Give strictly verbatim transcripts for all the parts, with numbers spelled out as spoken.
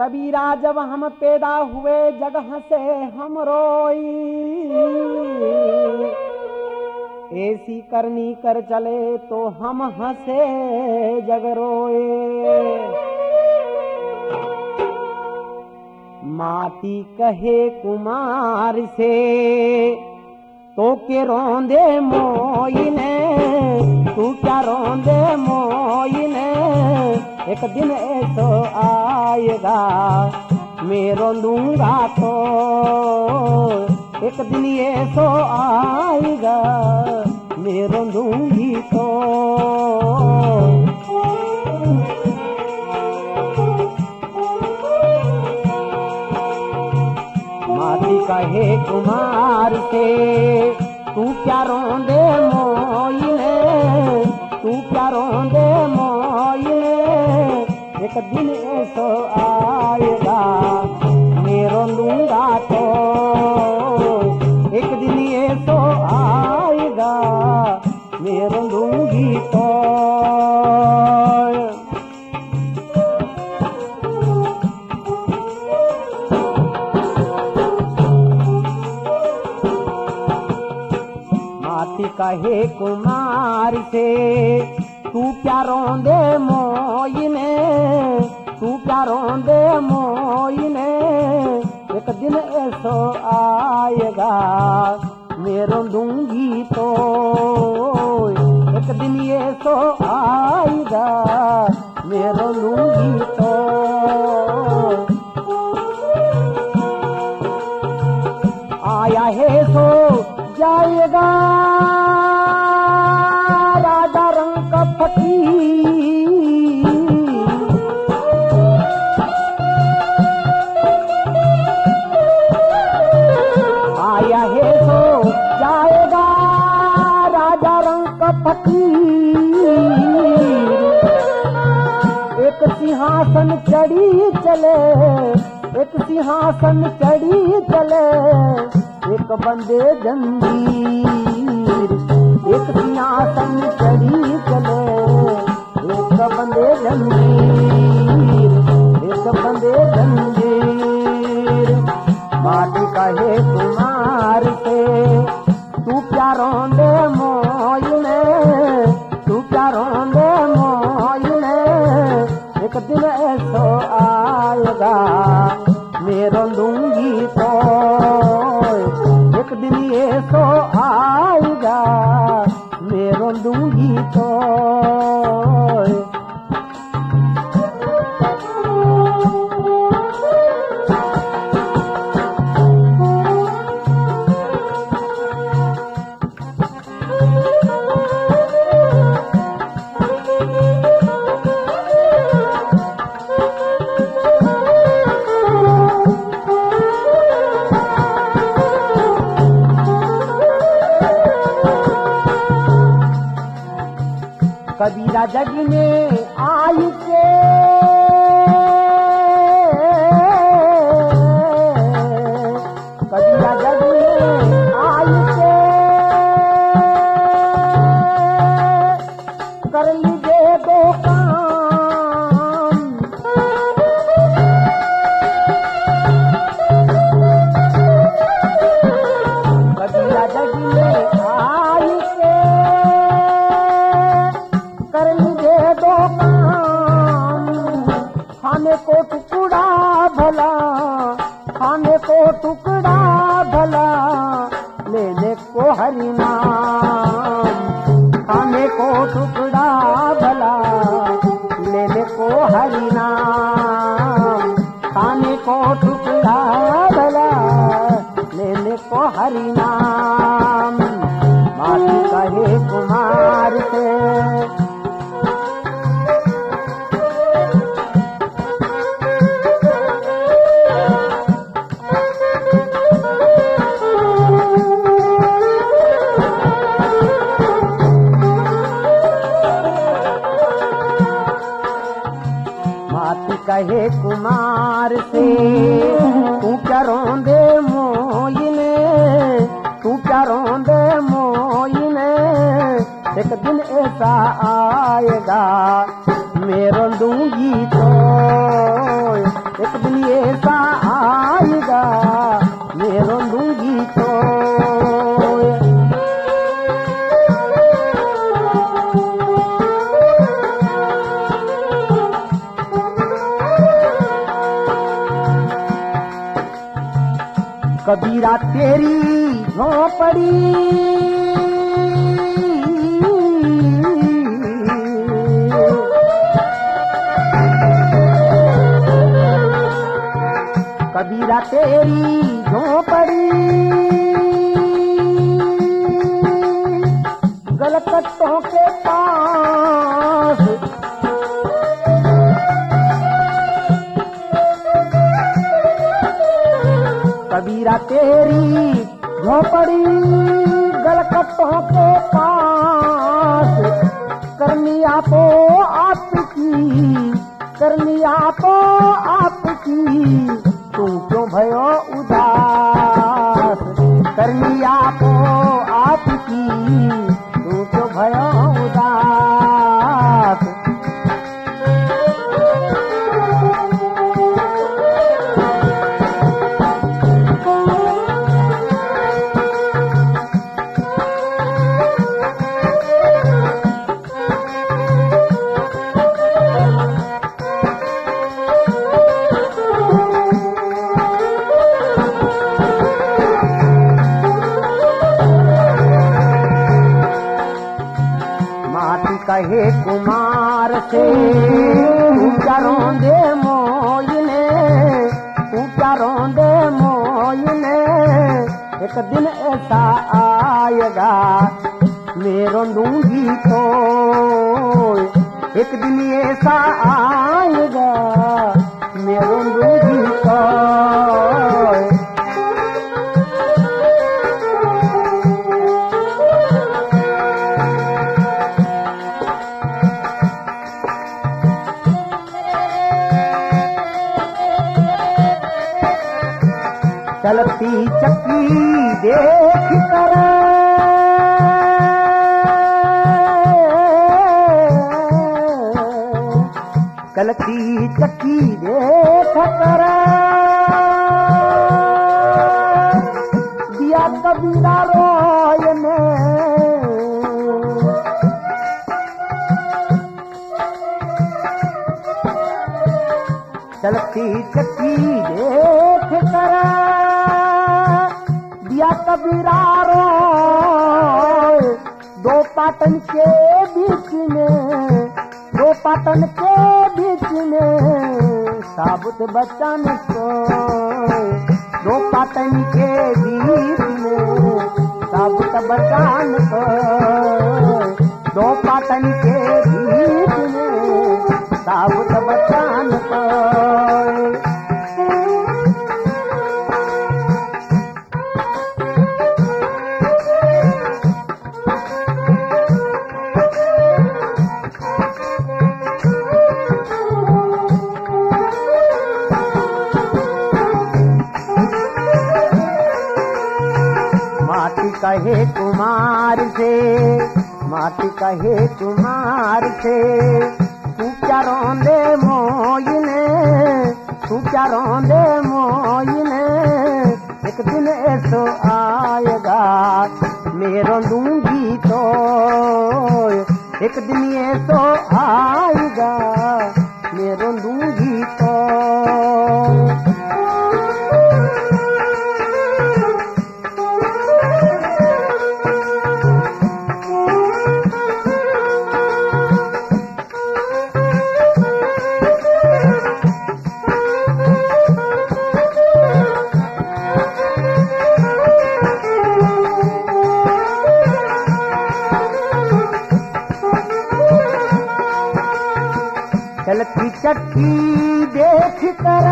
कबीरा जब हम पैदा हुए जग हंसे हम रोई, ऐसी करनी कर चले तो हम हंसे जग रोए। माटी कहे कुमार से तो के रोंदे मोइने, तू क्या रोंदे मोइने, एक दिन ऐसो आएगा मैं रोंदूंगा तो, एक दिन ऐसो आएगा मैं रोंदूंगी तो। माटी कहे कुमार से तू क्या रोंदे मोइने, तू क्या रोंदे मोइने, एक दिन ऐसो आएगा मैं रोंदूंगा तो, एक दिन ऐसो आएगा मैं रोंदूंगी तो। माटी कहे कुमार से तू क्या रोंदे मोइने, तू क्या रोंदे मोइने, एक दिन ऐसो आएगा मैं रोंदूंगी तो, एक दिन ऐसो आएगा मैं रोंदूंगी तो। आया है सो जाएगा राजा रंग का फकीर, आया है सो जाएगा राजा रंग का फकीर, एक सिंहासन चढ़ी चले, एक सिंहासन चढ़ी चले, एक बंदे जंजीर, एक सिंहासन चढ़ी चले, एक बंदे जंजीर, एक बंदे जंजीर। माटी कहे कुमार से तू क्या रोंदे मोइने, तू क्या रोंदे मोइने, एक दिन ऐसो आएगा मैं रोंदूंगी तो, एक दिन ऐसो आएगा मैं रोंदूंगी तो। कबीरा जग में आयु के कबीरा जग में आयु के कर लीजिए दो काम, कबीरा जग में आयु के कर लीजिए दो काम, खाने को टुकड़ा भला, खाने को टुकड़ा भला, लेने को हरि नाम, खाने को टुकड़ा भला, लेने को हरि नाम, खाने को टुकड़ा भला, लेने को हरि नाम। माटी कहे कुमार से कहे कुमार से तू क्या रोंदे मोइने, तू क्या रोंदे मोइने, एक दिन ऐसा आएगा मैं रोंदूंगी तो, एक दिन ऐसा आएगा मैं रोंदूंगी तो। कबीरा तेरी झोंपड़ी कबीरा तेरी झोंपड़ी गलकट्टों के पास कबीरा तेरी झोंपड़ी गलकट्टों के पास करनिया तो आपकी करनिया तो आपकी तू क्यों भयो उदास करनिया तो आपकी तू क्यों भयो उदास। कहे कुमार से ऊंचा रोंदे मोयने ऊंचा रोंदे मोयने एक दिन ऐसा आएगा मैं रोंदूंगी तो। एक दिन ऐसा आएगा मैं रोंदूंगी तो। चलती चक्की देख कर चलती चक्की देख कर दिया कबीरा रोय ने चलती चक्की देख कर दिया कबीरा रोय दो पाटन के बीच में दो पाटन के बीच में साबुत बच्चन सोए दो पाटन के बीच में साबुत बच्चन सोए दो पाटन के बीच में साबुत बच्चन सोए। कहे कुमार से माटी कहे कुमार से तू क्या रोंदे मोयने तू क्या रोंदे मोयने एक दिन ऐसो आएगा मैं रोंदूंगी तो। एक दिन ऐसो आएगा मैं रोंदूंगी तो। चलती चक्की देख कर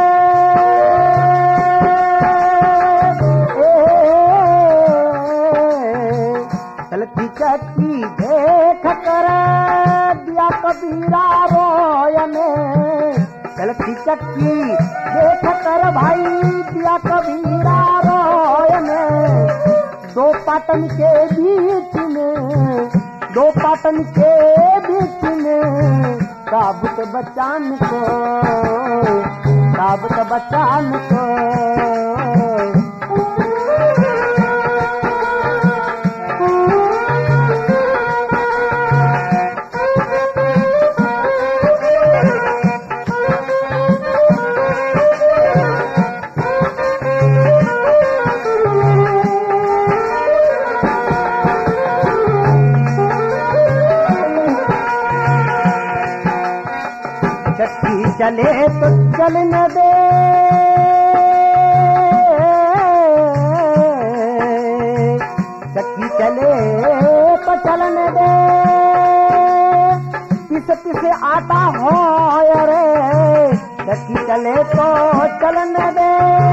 चलती चक्की देख कर दिया कबीरा रोय में चलती चक्की देख कर भाई दिया कबीरा रोय में दो पाटन के बीच में दो पाटन के बीच में साबुत बचान को साबुत बचान को। चक्की चले तो चलने दे, चक्की चले तो चलने दे, पिस पिस आता हो रे, चक्की चले तो चलने दे,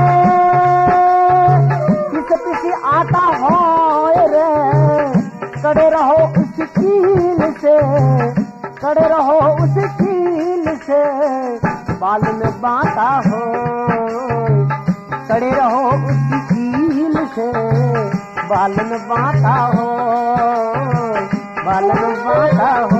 पिस पिस आता हो रे, कड़े रहो उस कील से, कड़े रहो उस कील से, बाल में बांटा हो, कड़े रहो उस कील से, बाल में बांटा हो, बाल में बांटा हो।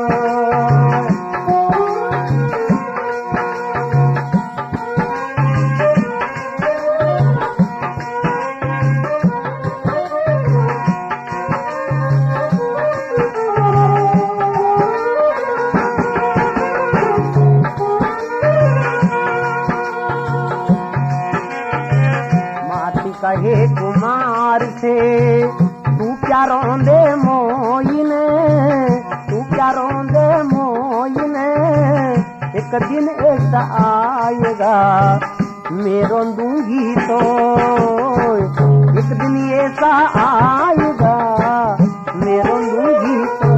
कहे कुमार से तू क्या रोंदे मोइने, तू क्या रोंदे मोइने, एक दिन ऐसा आएगा मैं रोंदूंगी तो, एक दिन ऐसा आएगा मैं रोंदूंगी तो,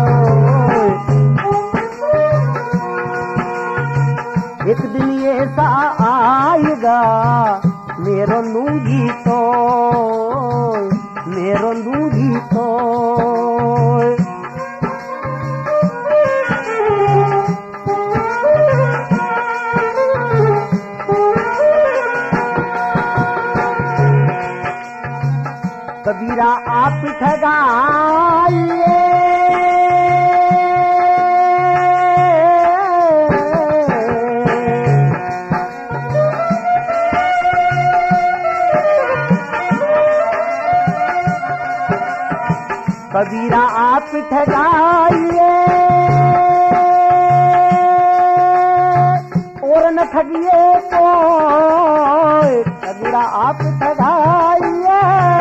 एक दिन ऐसा आएगा मैं रोंदूंगी तो, मैं रोंदूंगी तो। कबीरा आप ठगाइए, कबीरा आप ठगाइए और न ठगिए कोई, कबीरा आप ठगाइए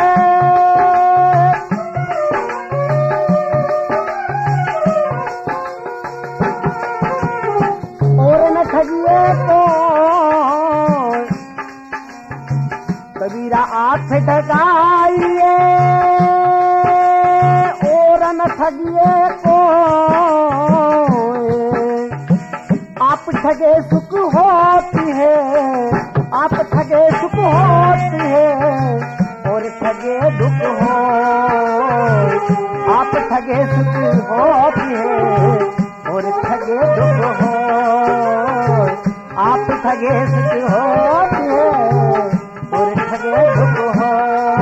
और न ठगिए कोई, कबीरा आप ठगाइए न ठगिए को, आप ठगे सुख होती है, आप ठगे सुख होती है और ठगे दुख हो, आप ठगे सुख होती है और ठगे दुख हो, आप ठगे सुख होती है और ठगे दुख हो।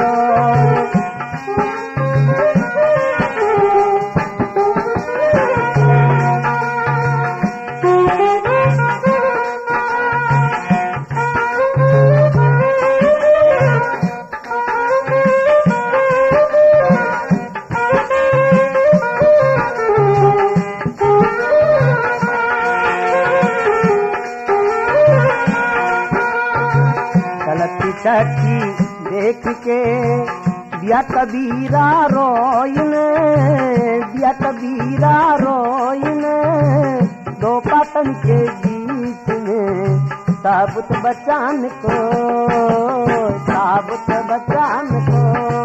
चक्की देख के दिया कबीरा रोइने, दिया कबीरा रोइने, दो पाटन के बीच में साबुत बचान को, साबुत बचान को।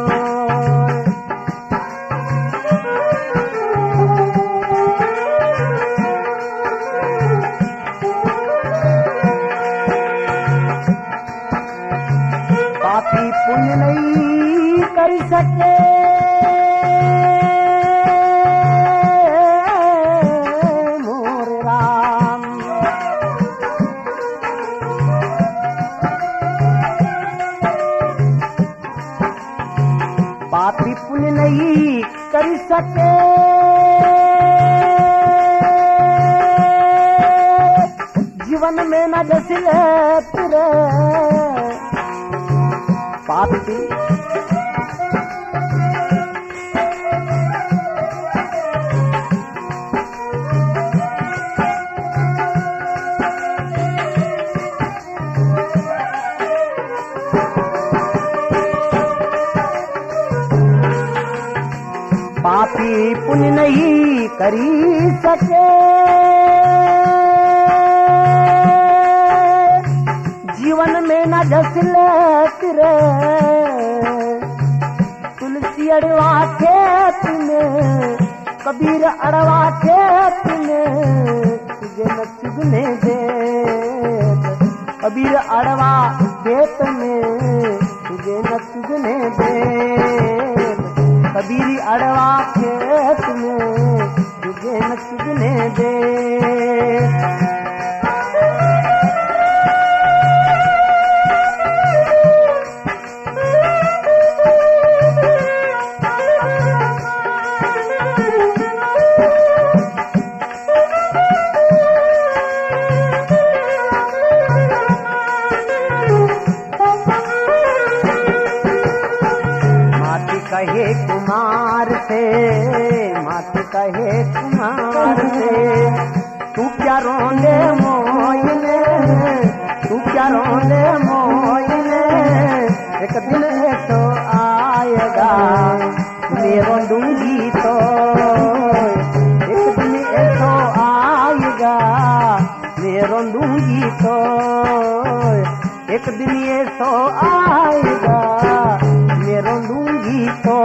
पापी पुण्य नहीं कर सके, मोरे राम, में न जसले तिरे पापी पापी पुण्य नहीं करी सके जीवन में न जसले तिरे तुलसी अड़वा खेत में कबीर अड़वा खेत में तुझे न चुगने दे कबीर अड़वा खेत में तुझे न चुगने दे कबीरी अड़वा खेत में तुझे न चुगने दे कहे कुमार से मात कहे कुमार से तू क्या रोने मोइने तू क्या रोने मोइने एक दिन तो आएगा मैं रोंदूंगी तो एक दिन तो आएगा मैं रोंदूंगी तो एक दिन ये तो आएगा मैं रोंदूंगी तो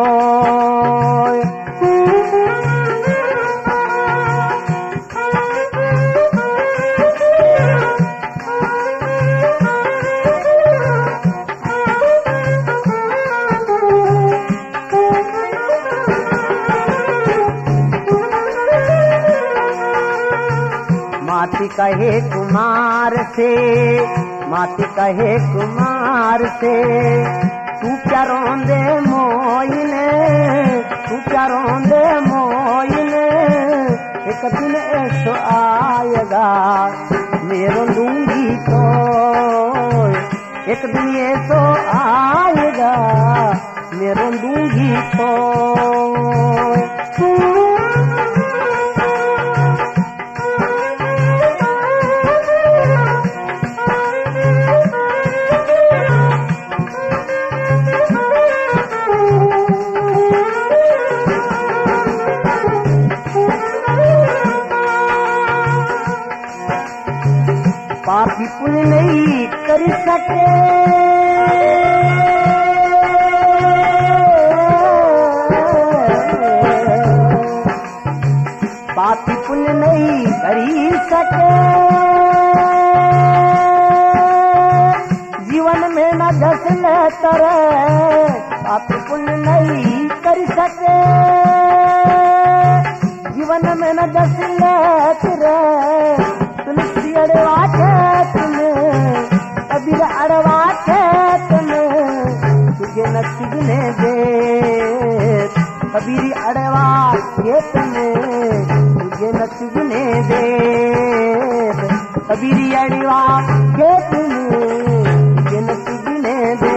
माती कहे कुमार से माती कहे कुमार से तू क्या रोंदे मोइने तू क्या रोंदे मोइने एक दिन ऐसो आएगा मैं रोंदूंगी तो एक दिन ऐसो आएगा मैं रोंदूंगी तो पापी पुण्य नहीं कर सके पापी पुण्य नहीं करी सके जीवन में न जसले तरे पापी पुण्य नहीं कर सके जीवन में न जसले तरे तुलसी अड़वा खेत में कबीर अड़वा खेत में तुझे न चुगने दे कबीरी अड़वा खेत में तुझे न चुगने दे कबीरी अड़वा खेत में तुझे न चुगने दे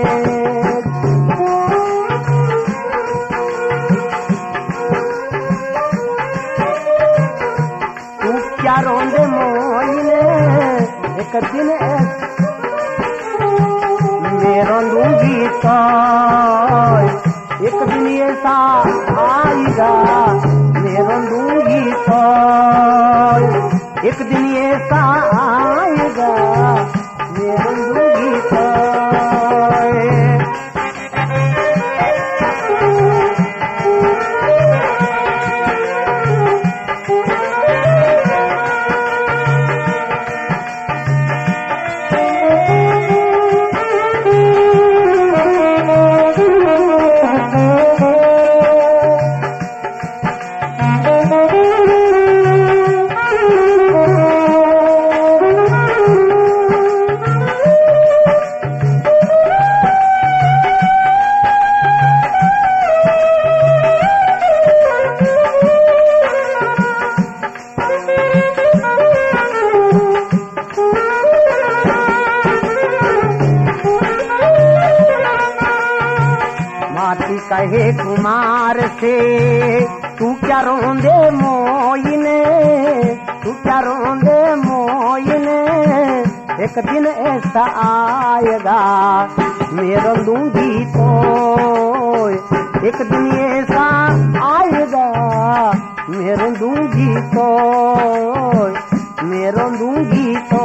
क्या रोंदे मोइने एक दिन मैं रोंदूंगी तो एक दिन ऐसा आएगा मैं रोंदूंगी तो एक दिन ऐसा आएगा मैं रोंदूंगी तो कहे कुमार से, तू क्या रोंदे मोइने, तू क्या रोंदे मोइने, एक दिन ऐसा आएगा मैं रोंदूंगी तो, एक दिन ऐसा आएगा मैं रोंदूंगी तो, मैं रोंदूंगी तो।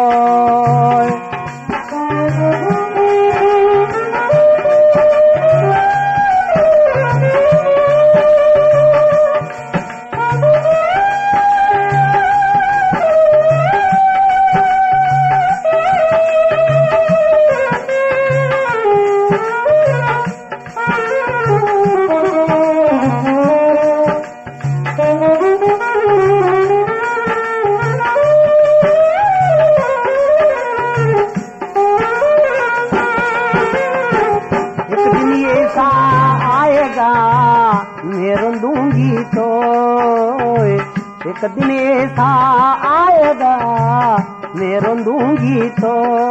मैं रोंदूंगी तो, एक दिन ऐसा आएगा मैं रोंदूंगी तो,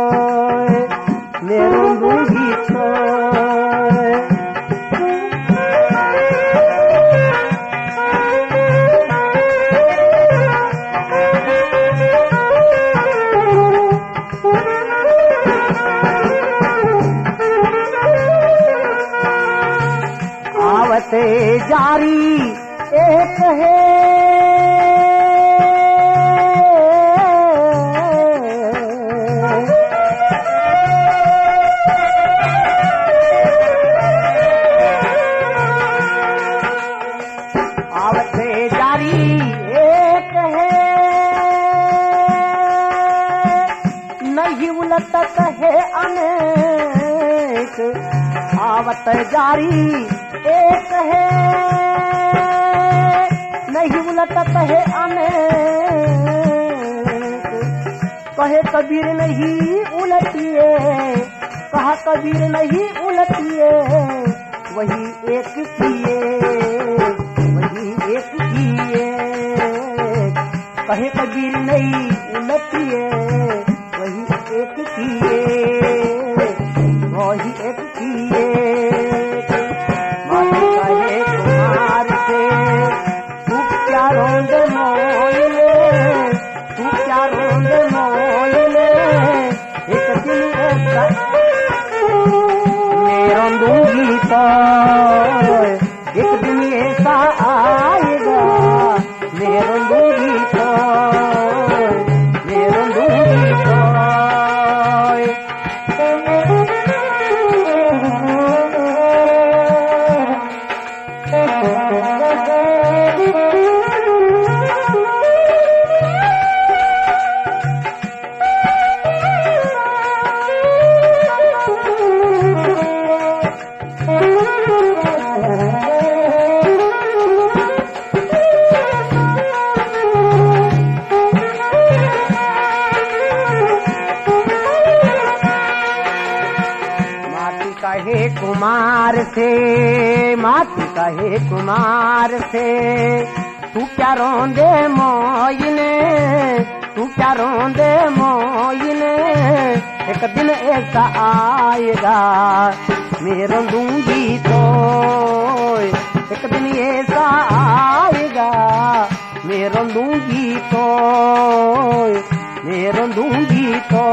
मैं रोंदूंगी तो। आवते जारी एक है, आवते जारी एक है, नहीं उलटत है अनेक, आवत जारी एक है, नहीं उलटत है अनेक, कहे कबीर नहीं उलटिए, कहा कबीर नहीं उलटिए, वही एक किए, वही एक किए, कहे कबीर नहीं उलटिए, वही एक किए, वही एक किए। कहे कुमार से, तू क्या रोंदे मोइने, तू क्या रोंदे मोइने, एक दिन ऐसा मैं रोंदूंगी तो, एक दिन ऐसा आएगा मैं रोंदूंगी तो, मैं रोंदूंगी तो। कहे कुमार से, माती कहे कुमार से, तू क्या रोंदे मोइने, तू क्या रोंदे मोइने, एक दिन ऐसा आएगा मैं रोंदूंगी तो, एक दिन ऐसा आएगा मैं रोंदूंगी तो, मैं रोंदूंगी तो।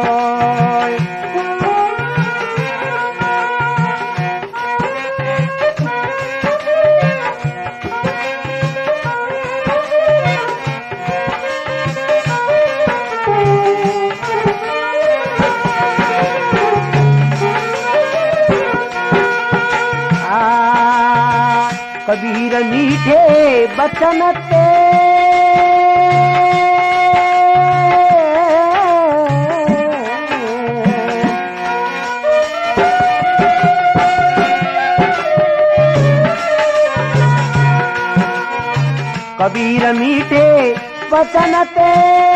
कबीर मीठे बचन ते, कबीर मीठे बचन ते,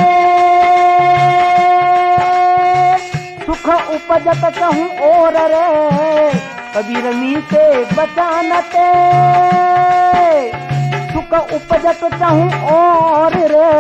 सुख उपजत कहूँ और रे, कबीर मीठे बचन ते, सुख उपजत चाहूं और रे,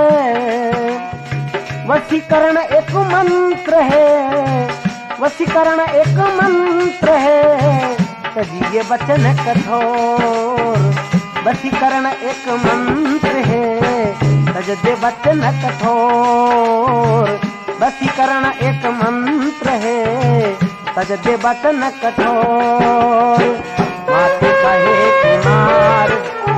वशीकरण एक मंत्र है, वशीकरण एक मंत्र है, तजिए बचन कठोर, वशीकरण एक मंत्र है, तज दे बचन कठोर, वशीकरण एक मंत्र है, तज दे बचन कठोर। माते कहे कुमार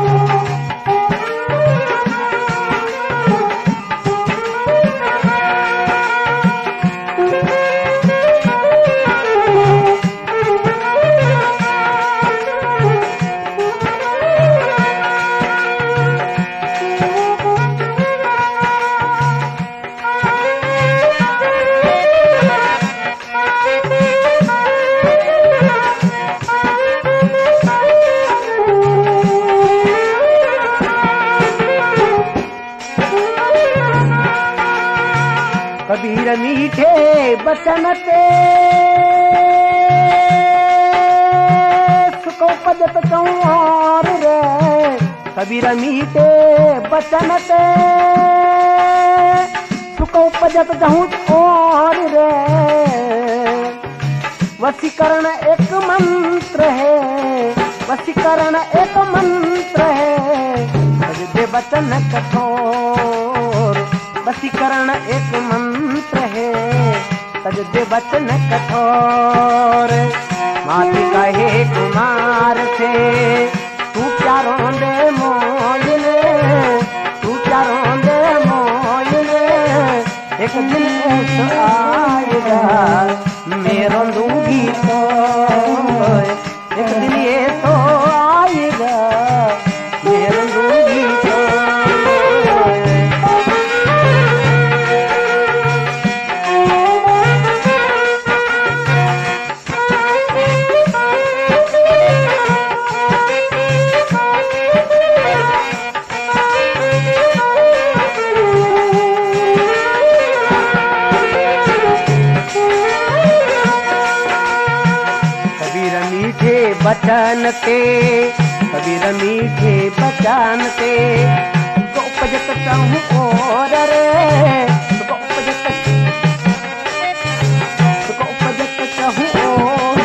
कबीर मीठे बचन ते सुख उपजत चौर रे, कबीर मीठे बचन ते सुख उपजत जहूँ और रे। वशीकरण एक मंत्र है, वशीकरण एक मंत्र है, तज दे बचन कठोर, वशीकरण एक मंत्र है, तज दे बचन कठोर। माते कहे कुमार से तू क्या रोंदे मोयने, तू क्या रोंदे मोयने, एक दिन ऐसा आएगा मैं रोंदूंगी तो, एक दिन ये तो आएगा मैं रोंदूंगी तो। बचन ते कबीर मीठे बचन ते, सुख उपजत चाहूँ और रे, सुख उपजत सुख उपजत चाहूँ और।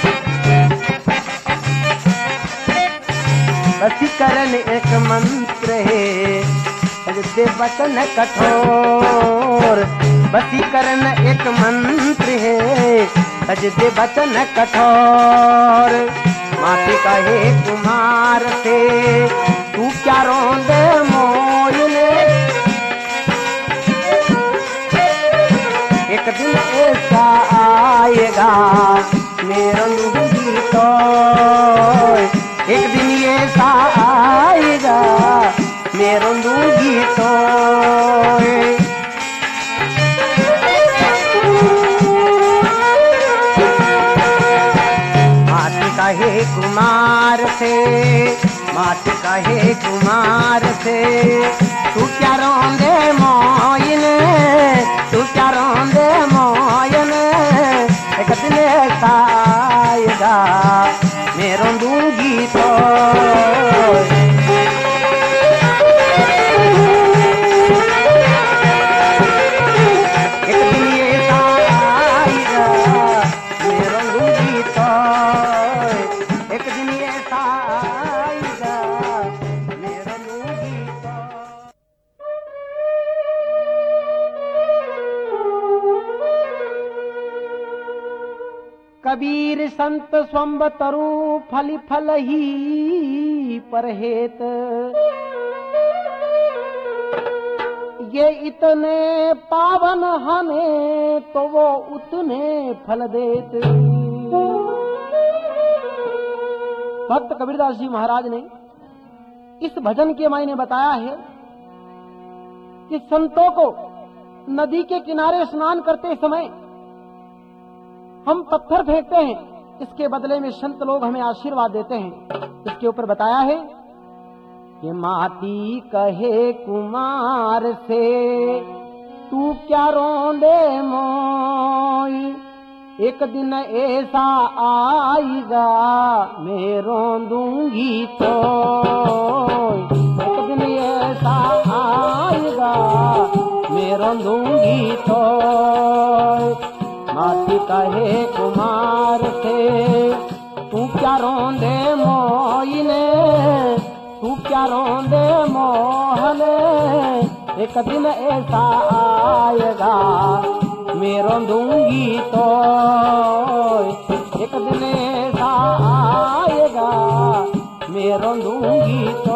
वशीकरण एक मंत्र है, तज दे बचन कठोर, वशीकरण एक मंत्र है, तज दे बचन कठोर। माते कहे कुमार से तू क्या रोंदे मोयने, एक दिन ऐसा आएगा मैं रोंदूंगी तो, एक दिन ऐसा आएगा मैं रोंदूंगी तो। कहे कुमार से, माते कहे कुमार से तू क्या रोंदे मोयने, तू क्या रोंदे मोयने, एक दिन ऐसा आएगा मैं रोंदूंगी तो। एक दिन ऐसा आएगा मैं रोंदूंगी तो, एक दिन ऐसा आएगा मैं रोंदूंगी तो। कबीर संत स्वंब तरु फल फल ही परहेत, ये इतने पावन हमें तो वो उतने फल देते। भक्त कबीरदास जी महाराज ने इस भजन के मायने बताया है कि संतों को नदी के किनारे स्नान करते समय हम पत्थर फेंकते हैं, इसके बदले में संत लोग हमें आशीर्वाद देते हैं। इसके ऊपर बताया है कि माटी कहे कुमार से तू क्या रोंदे मोई, एक दिन ऐसा आएगा मैं रोंदूंगी तो, एक दिन ऐसा आएगा मैं रोंदूंगी तो। माटी कहे कुमार से तू क्या क्या रोंदे मोइने, तू क्या रोंदे मोहने, एक दिन ऐसा आएगा मैं रोंदूंगी तो, एक दिन ऐसा आएगा मैं रोंदूंगी तो।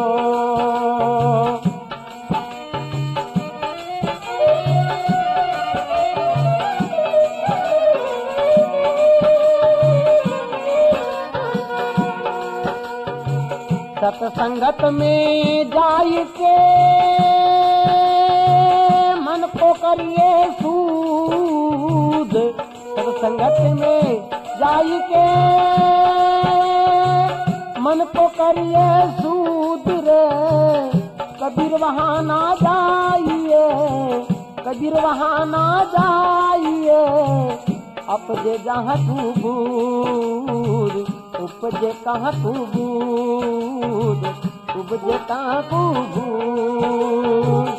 सत्संगत में जाय के मन को करिए सूद, सत्संगत में जाय के मन को करिए सूद रे, कबीर वहाँ ना जाइए, कबीर वहाँ ना जाइए, अपजे जहाँ तू बूद, उपजे कहाँ तू बूद, उपजे कहाँ तू बूद।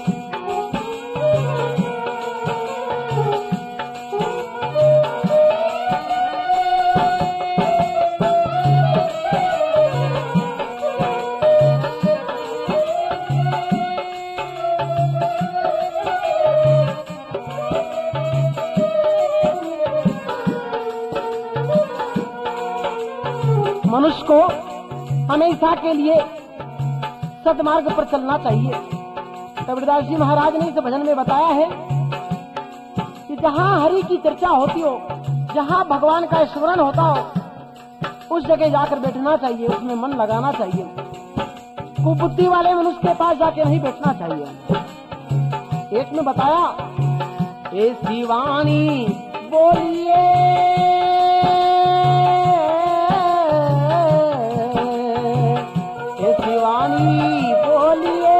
मनुष्य को हमेशा के लिए सदमार्ग पर चलना चाहिए। कबीरदास जी महाराज ने इस भजन में बताया है कि जहाँ हरि की चर्चा होती हो, जहाँ भगवान का स्मरण होता हो, उस जगह जाकर बैठना चाहिए, उसमें मन लगाना चाहिए। कुबुद्धि वाले मनुष्य के पास जाके नहीं बैठना चाहिए। एक में बताया, ऐसी वाणी बोलिए बोलिए,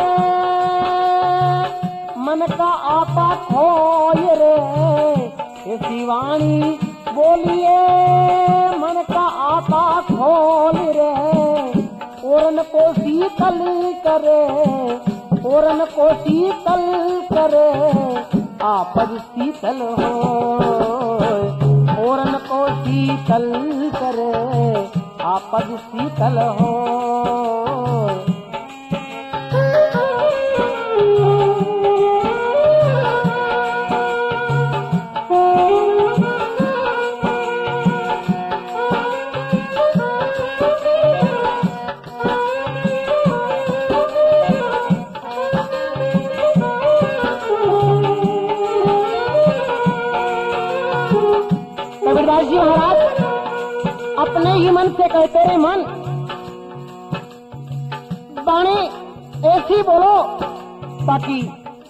मन का आपा खोय रे, ऐसी वाणी बोलिए मन का आपा खोल रे, औरन को शीतल करे, औरन को शीतल करे, आपद शीतल हो, औरन को शीतल करे, आपद शीतल हो। कबीरदास जी महाराज अपने ही मन से कहते रहे, मन बाणी ऐसी बोलो ताकि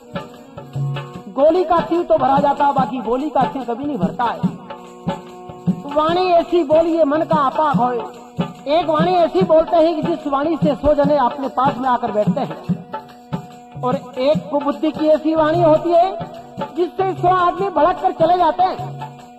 गोली का तीर तो भरा जाता, बाकी गोली का तीर कभी नहीं भरता है। वाणी ऐसी बोलिए मन का आपा होए। एक वाणी ऐसी बोलते हैं कि जिस वाणी से सौ जने अपने पास में आकर बैठते हैं, और एक कुबुद्धि की ऐसी वाणी होती है जिससे सौ आदमी भड़क कर चले जाते हैं।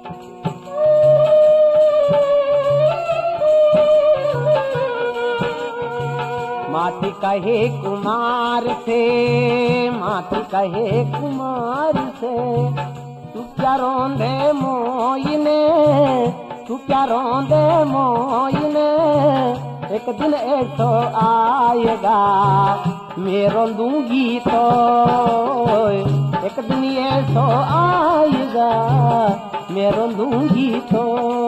माटी कहे कुमार से, माटी कहे कुमार से, तू क्या रोंदे मोइने, तू क्या रोंदे मोइने, एक दिन ऐसो आएगा मैं रोंदूंगी तो, एक दिन ऐसो आएगा मैं रोंदूंगी तो।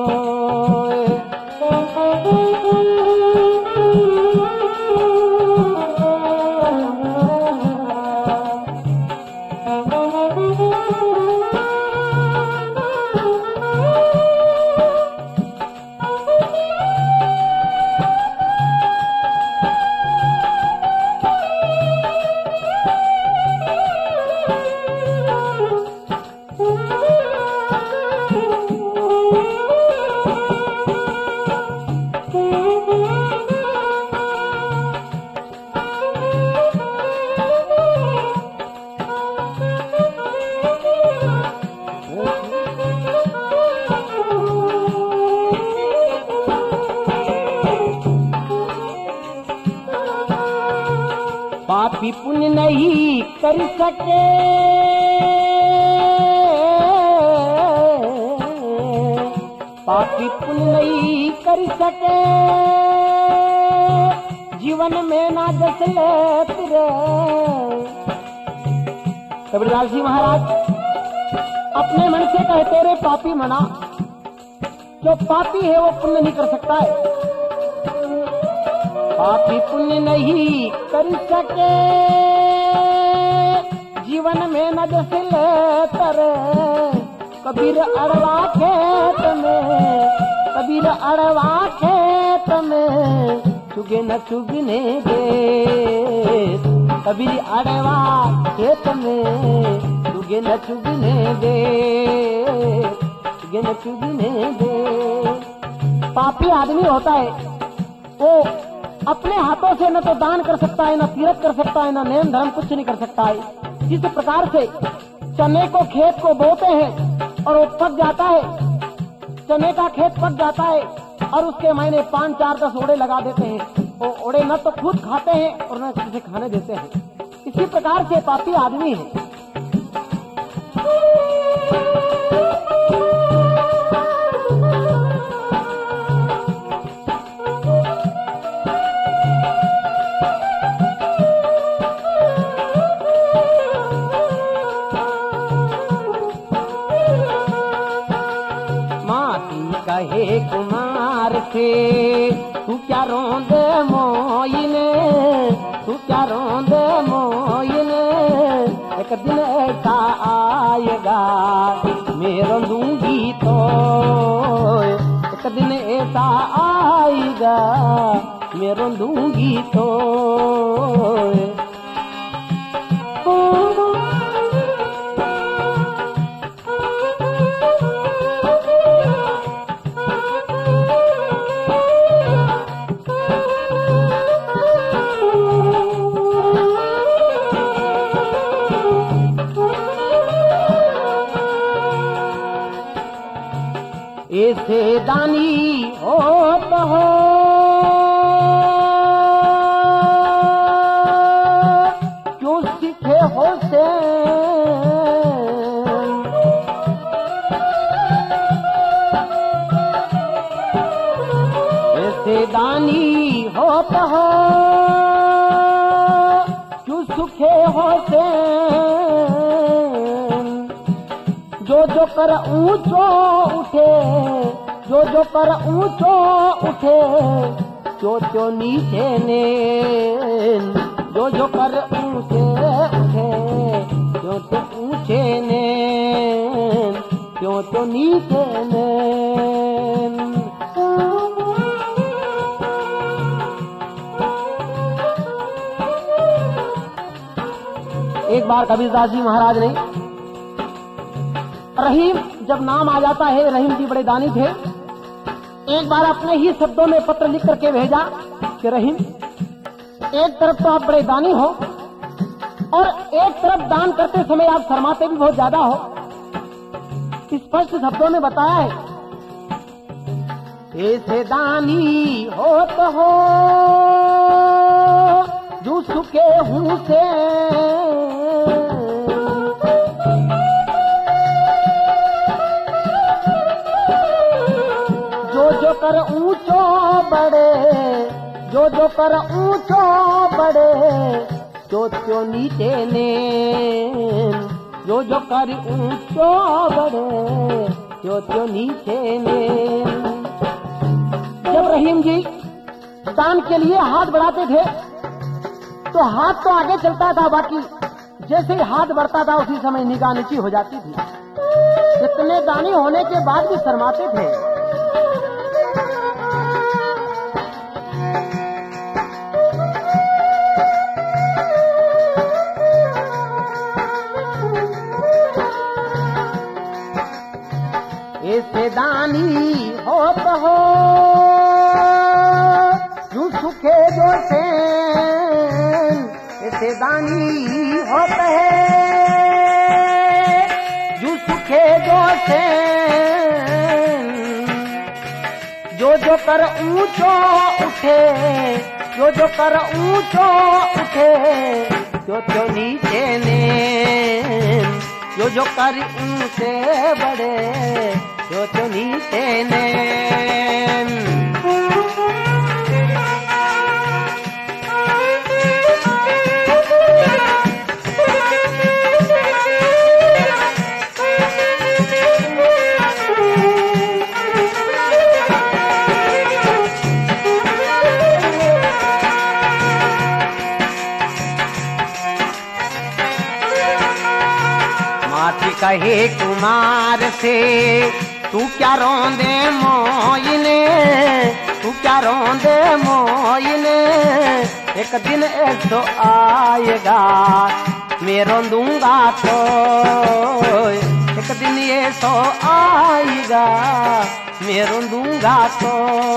पापी पुण्य नहीं कर सके, पापी पुण्य नहीं कर सके जीवन में ना जस ले तेरे। कबीरदास जी महाराज अपने मन से कहते रे पापी मना, जो पापी है वो पुण्य नहीं कर सकता है। पापी पुण्य नहीं कर सके जीवन में न जस ले तरे। कबीर अड़वा खेत में, कबीर अड़वा खेत में चुगे न चुगने दे। कबीर अड़वा खेत में चुगे न चुगने दे, चुगे न चुगने दे। पापी आदमी होता है वो अपने हाथों से न तो दान कर सकता है, न तीरथ कर सकता है, न नेम धर्म कुछ नहीं कर सकता है। जिस प्रकार से चने को खेत को बोते हैं और वो पक जाता है, चने का खेत पक जाता है और उसके मायने पांच चार दस ओड़े लगा देते हैं। वो ओड़े न तो खुद खाते हैं और न किसी खाने देते हैं। इसी प्रकार से पापी आदमी है। कहे कुमार से तू क्या रोंदे मोइने, तू क्या रोंदे मोइने। एक दिन ऐसा आएगा मैं रोंदूंगी तो, एक दिन ऐसा आएगा मैं रोंदूंगी तो। ऐसे दानी हो तो हो क्यों सीखे हो से। ऐसे दानी हो तो हो क्यों सूखे हो से। जो जो कर ऊंचो उठे, जो जो कर ऊंचो उठे, जो जो नीचे ने। जो जो कर ऊंचे उठे, जो जो ऊंचे ने, जो जो नीचे ने। एक बार कबीरदास जी महाराज ने, रहीम जब नाम आ जाता है, रहीम जी बड़े दानी थे, एक बार अपने ही शब्दों में पत्र लिख करके भेजा कि रहीम एक तरफ तो आप बड़े दानी हो और एक तरफ दान करते समय आप शर्माते भी बहुत ज्यादा हो। स्पष्ट शब्दों में बताया है, ऐसे दानी हो तो हो जो सुखे हूं से। जो कर ऊंचो बड़े, जो जो कर ऊंचो बड़े, जो जो नीचे ने। जो जो कर ऊंचो बड़े, जो जो नीचे ने। जब रहीम जी दान के लिए हाथ बढ़ाते थे तो हाथ तो आगे चलता था, बाकी जैसे ही हाथ बढ़ता था उसी समय निगाह नीची हो जाती थी। इतने दानी होने के बाद भी शर्माते थे। ऐसे दानी हो तो हो यूं सुखे जो से। ऐसे दानी होता है यूं सुखे जो से। जो जो कर ऊंचो उठे, जो जो कर ऊंचो उठे, जो जो नीचे ने। जो जो कर ऊंचे बड़े, जो चुनी तेने कहे कुमार से तू क्या रोंदे मोइने, तू क्या रोंदे मोइने, एक दिन ऐसो आएगा मैं रोंदूंगा तो, एक दिन ऐसो आएगा मैं रोंदूंगा तो।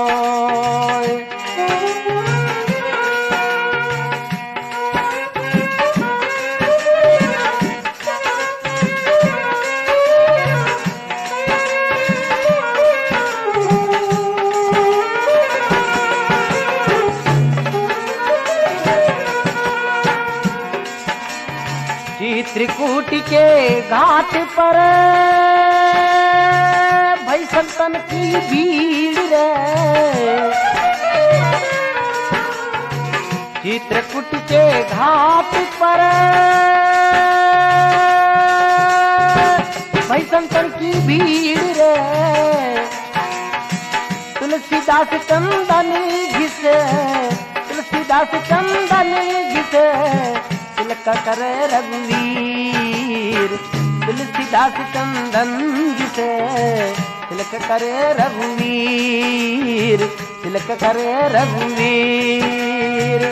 चित्रकूट के घाट पर भाई संतन की भीड़ रे, चित्रकूट के घाट पर भाई संतन की भीड़ रे, तुलसीदास चंदन घिसे, तुलसीदास चंदन घिसे तिलक करे रघुवीर, तुलसीदास चंदन घिसे तिलक करे रघुवीर, तिलक करे रघुवीर।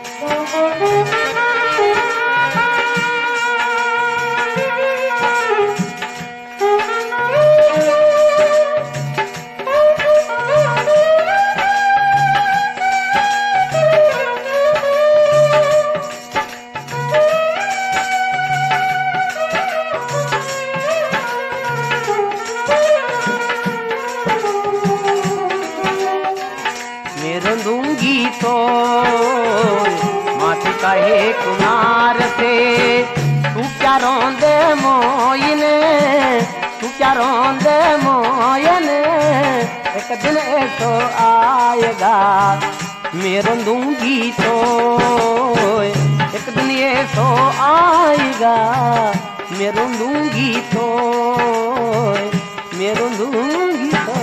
रोंदूंगी तो माटी कहे कुमार से तू क्या रोंदे मोइने, तू क्या रोंदे मोइने, एक दिन ऐसो आएगा मैं रोंदूंगी तो, एक दिन ऐसो आएगा मैं रोंदूंगी तो, मैं रोंदूंगी तो।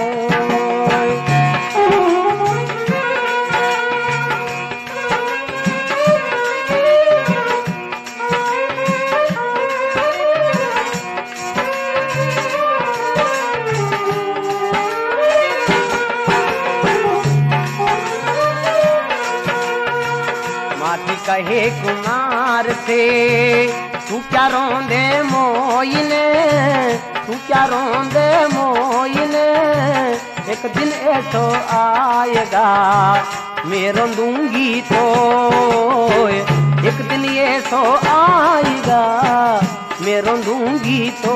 कहे कुमार से तू क्या रोंदे मोइने, तू क्या रोंदे मोइने, एक दिन ऐसो आएगा मैं रोंदूंगी तो, एक दिन ऐसो आएगा मैं रोंदूंगी तो।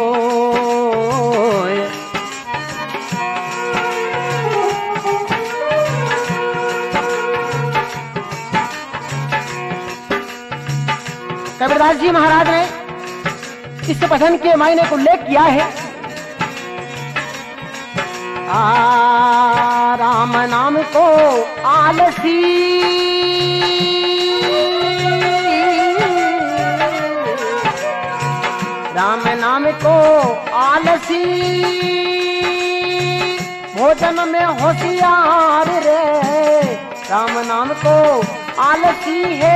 कबीरदास जी महाराज ने इस पठन के मायने को उल्लेख किया है। आ राम नाम को आलसी, राम नाम को आलसी, भोजन में होशियार रे, राम नाम को आलसी है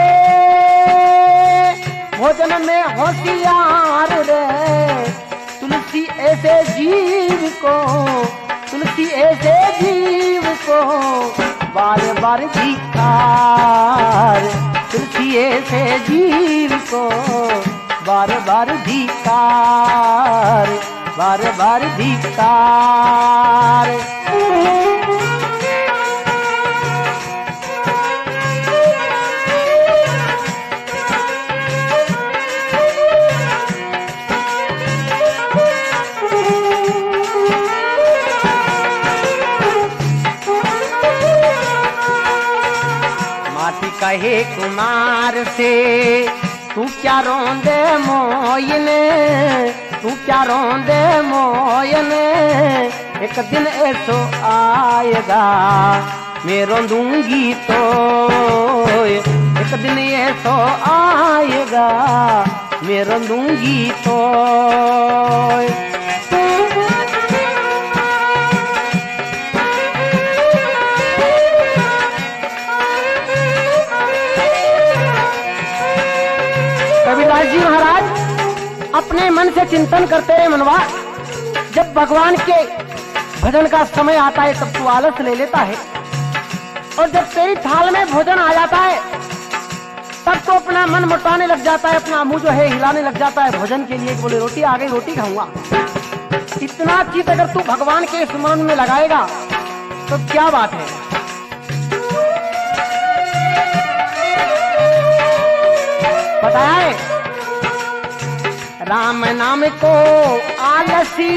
भोजन में होशियार रे, तुलसी ऐसे जीव को, तुलसी ऐसे जीव को बार बार धिक्कार, तुलसी ऐसे जीव को बार बार धिक्कार, बार बार धिक्कार। कहे कुमार से तू क्या रोंदे मोइने, तू क्या रोंदे मोइने, एक दिन ऐसो आएगा मैं रोंदूंगी तो, एक दिन ऐसो आएगा मैं रोंदूंगी तो। कबीरदास जी महाराज अपने मन से चिंतन करते रहे, मनवा जब भगवान के भजन का समय आता है तब तू आलस ले लेता है, और जब तेरी थाल में भोजन आ जाता है तब तो अपना मन मुटाने लग जाता है, अपना मुंह जो है हिलाने लग जाता है भोजन के लिए। बोले रोटी आ गई, रोटी खाऊंगा। इतना चित अगर तू भगवान के स्मरण में लगाएगा तो क्या बात है। बताया है राम नाम को आलसी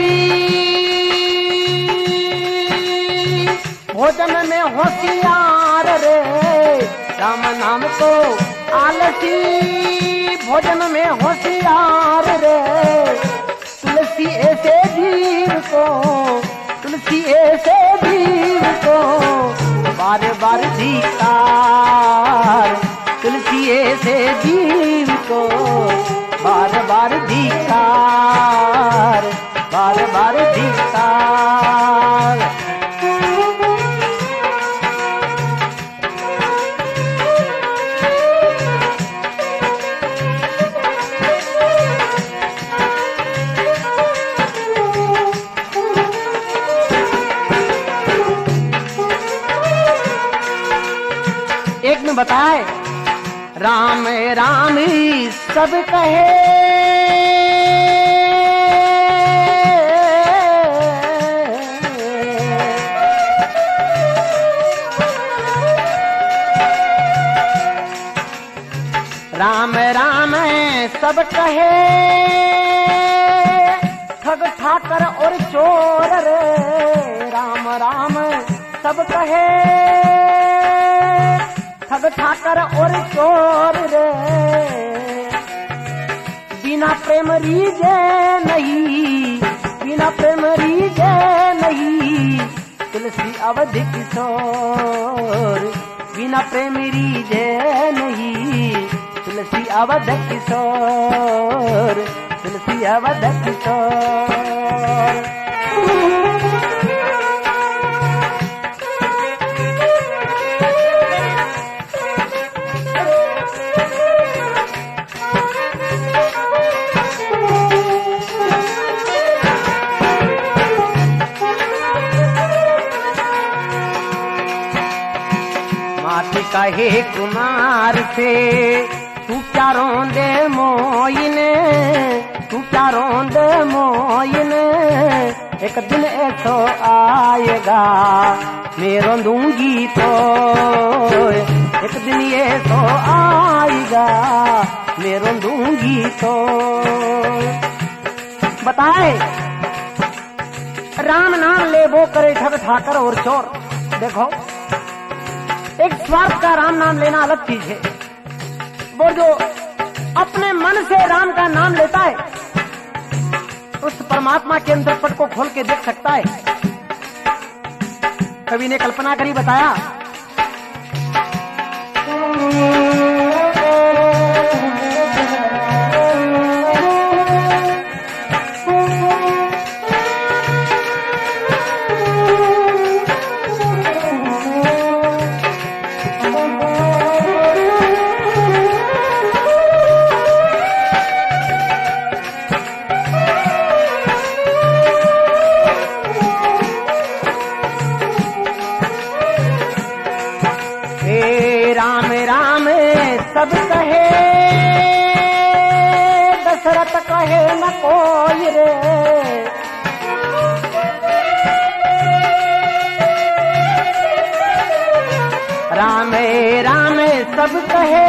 भोजन में होशियार रे, राम नाम को आलसी भोजन में होशियार रे। तुलसी ऐसे जीव को, तुलसी ऐसे जीव को बार बार धिक्कार, तुलसी ऐसे जीव को बार बार धिक्कार, बार बार धिक्कार। एक ने बताए राम राम सब कहे, राम राम सब कहे ठग ठाकर और चोर रे, राम राम सब कहे ठग ठाकर और चोर रे। बिना प्रेम रीजे नहीं, बिना प्रेम रीजे नहीं, तुलसी अवधि किशोर, बिना प्रेम रीजे नहीं, तुलसी अवध किशोर, तुलसी अवध किशोर। कहे कुमार से तू क्या रोंदे मोइने, तू क्या रोंदे मोइने, एक दिन ऐसो आएगा मैं रोंदूंगी तो, एक दिन ऐसो आएगा मैं रोंदूंगी तो। बताए राम नाम ले वो करे ठग ठाकर और चोर। देखो एक स्वार्थ का राम नाम लेना अलग चीज है, वो जो अपने मन से राम का नाम लेता है उस परमात्मा के अंदर पट को खोल के देख सकता है। कवि ने कल्पना करी बताया सब कहे दशरथ कहे न कोई रे, राम राम सब कहे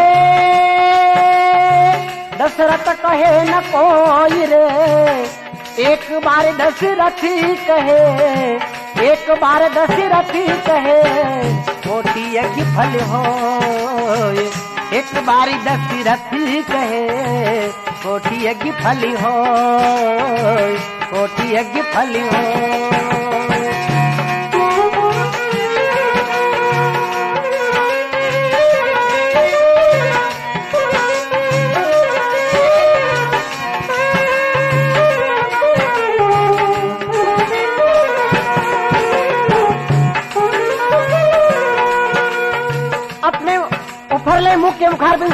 दशरथ कहे न कोई रे। एक बार दशरथी कहे, एक बार दशरथी कहे कोटि यज्ञ फल हो, एक बारी दशरथी कहे कोटि यज्ञ फल हो, कोटि यज्ञ फल हो।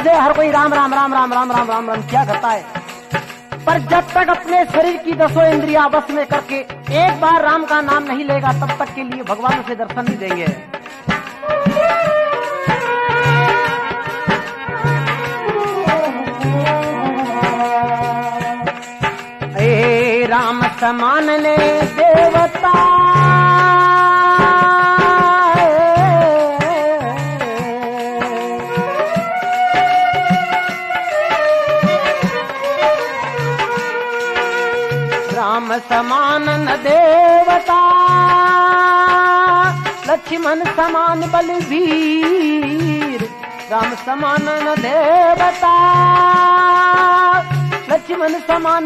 से हर कोई राम राम राम राम राम राम राम राम क्या करता है, पर जब तक अपने शरीर की दसों इंद्रियां बस में करके एक बार राम का नाम नहीं लेगा तब तक के लिए भगवान उसे दर्शन नहीं देंगे। ए राम समान ने देवता राम समान न देवता लक्ष्मण समान बलवीर, राम समान न देवता लक्ष्मण समान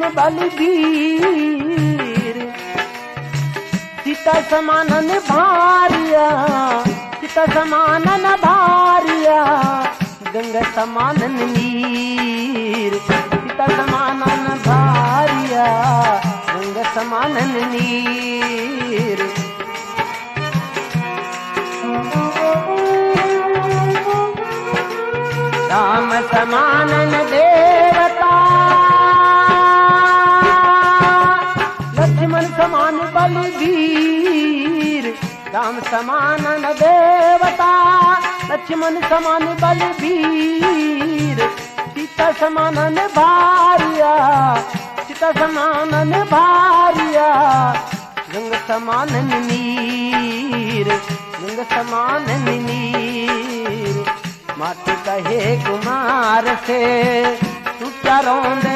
बलवीर, सीता समान न भारिया सीता समान न भारिया, गंगा समान नीर, सीता समान न भारिया गंगा समान नीर। राम समान न देवता लक्ष्मण समान बलवीर, राम समान न देवता लक्ष्मण समान बलवीर, सीता समान न भारिया सीता समान न भारिया, गंग समान नीर गंग समान नीर। माटी कहे कुमार से तू क्या रोंदे,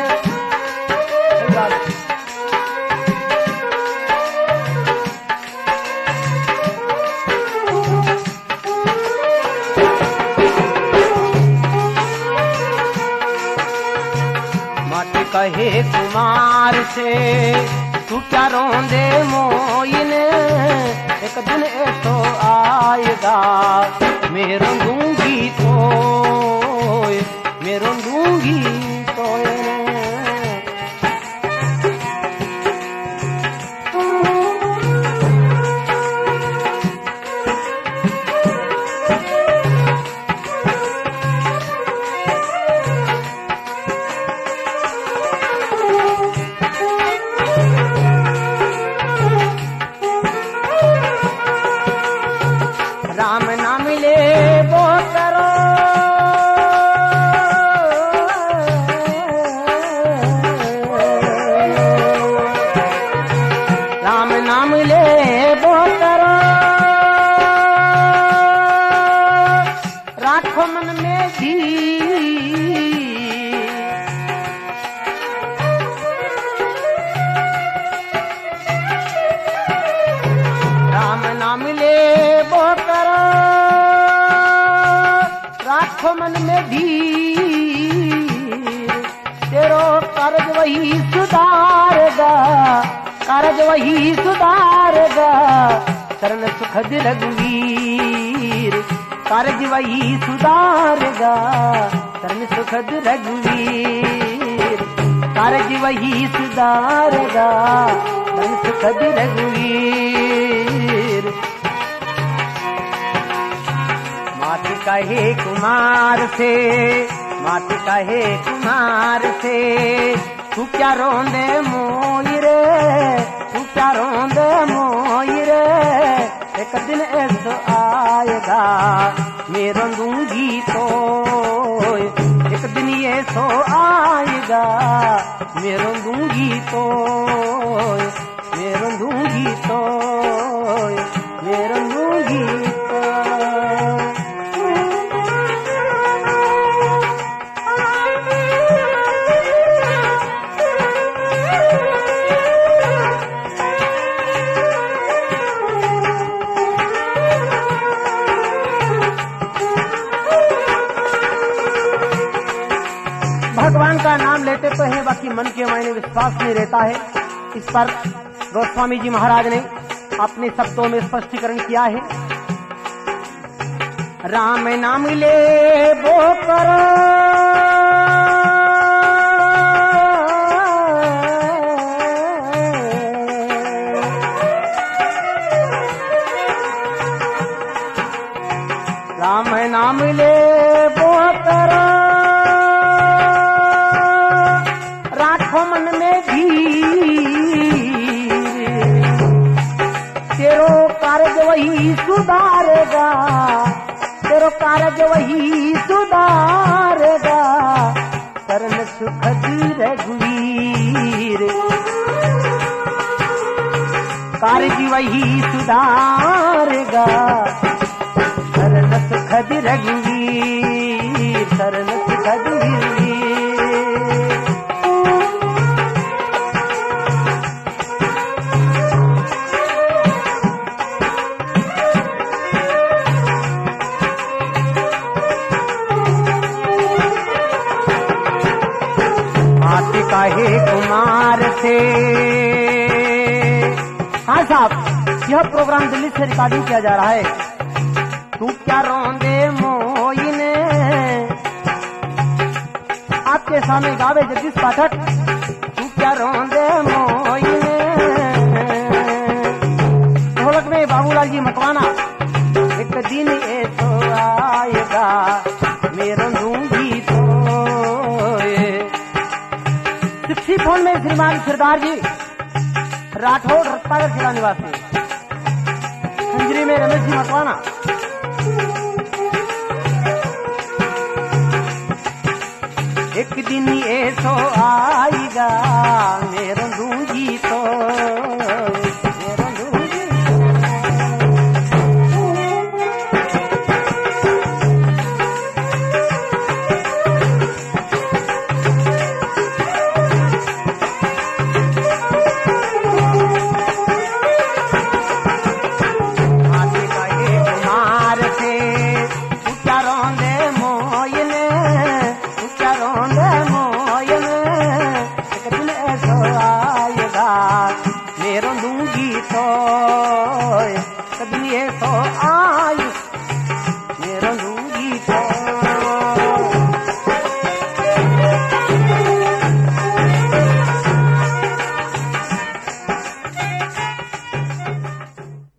माटी कहे कुमार से तू क्या रोंदे मोइने, एक दिन ऐसो आएगा मैं रोंदूंगी तो मैं रोंदूंगी तो। राम नाम ले वो करो राम नाम ले वो करो, राखो मन में धीर, राम नाम ले वो करो, राखो मन में धीर, तेरो कर्ज वही सुधारेगा कारज वही सुधारेगा, शरण सुखद रघुवीर, कारज वही सुधारेगा शरण सुखद रघुवीर, कारज वही सुधारेगा शरण सुखद रघुवीर। माटी कहे कुमार से माटी कहे कुमार से तू क्या रोंदे मोई रे तू क्या रोंदे मोई रे, एक दिन ऐसा आएगा मैं रोंदूंगी तो, एक दिन ये सो आएगा मैं रोंदूंगी तो मैं रोंदूंगी तो मैं रोंदूंगी तो। भगवान का नाम लेते तो है, बाकी मन के मायने विश्वास नहीं रहता है। इस पर गोस्वामी जी महाराज ने अपने शब्दों में स्पष्टीकरण किया है। राम नाम ले वो करो राम नाम ले वो करो राखो मन में धीर, तेरो कार्य वही सुधारेगा, तेरो कार्य वही सुधारेगा, शरण सुख रघुवीर, कार्य वही सुधारेगा, शरण सुख रघुवीर, शरण सुख रघुवीर। काहे कुमार से। हाँ साहब, यह प्रोग्राम दिल्ली से रिकॉर्डिंग किया जा रहा है। तू क्या रोंदे मोइने, आपके सामने गावे जगदीश पाठक। तू क्या रोंदे मोइने, ढोलक में बाबूलाल जी मतवाना। एक दिन ऐसो आएगा मेरा दूंगी तो। सिक्सटी फोन में श्रीमान सरदार जी राठौड़ रत्तागर जिला निवासी, संजरी में रमेश जी मतवाना। एक दिन ऐसो आएगा